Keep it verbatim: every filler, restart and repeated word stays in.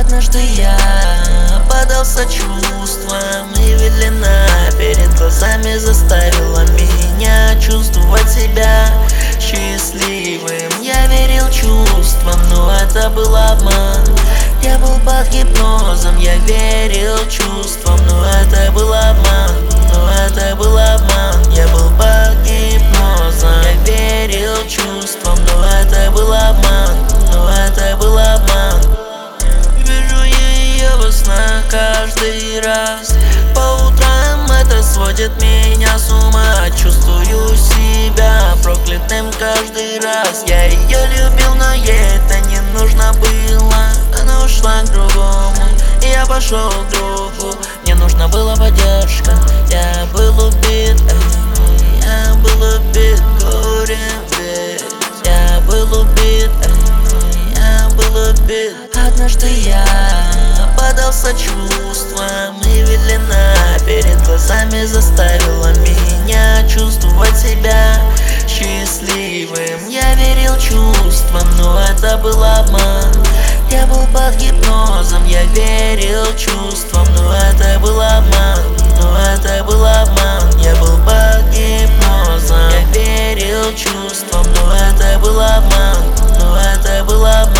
Однажды я поддался чувствам, и медленно перед глазами заставила меня чувствовать себя счастливым. Я верил чувствам, но это был обман. Я был под гипнозом, я верил чувствам, но это был обман. Но это был обман. Я был под гипнозом, я верил чувствам, но это был обман. Но это был обман. Вижу ее во снах каждый раз. По утрам это сводит меня с ума. Чувствую себя проклятым каждый раз. Я ее любил, но ей это не нужно было. Она ушла к другому, и я пошел к другу. Мне нужна была поддержка. Я был убит, эй, я был убит горем весь. Я был убит, эй, я был убит. Однажды я поддался чувствам, и медленно перед глазами заставила меня чувствовать себя счастливым. Я верил чувствам, но это был обман. Я был под гипнозом, я верил чувствам, но это был обман. Но это был обман. Я был под гипнозом, я верил чувствам, но это был обман. Но это был обман.